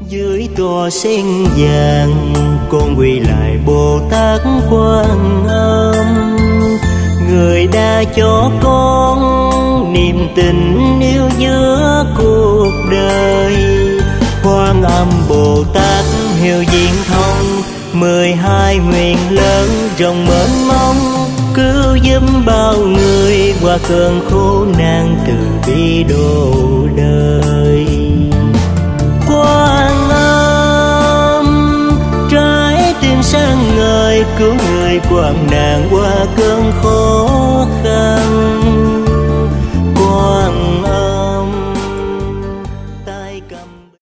Dưới tòa sen vàng con quy lại Bồ Tát Quan Âm, người đã cho con niềm tình yêu giữa cuộc đời. Quan Âm Bồ Tát hiệu diện thông, 12 nguyện lớn rộng mênh mông, cứu giúp bao người qua cơn khổ nạn, từ bi độ đời. Quan Âm trái tim sáng ngời, cứu người quang nạn qua cơn khó khăn.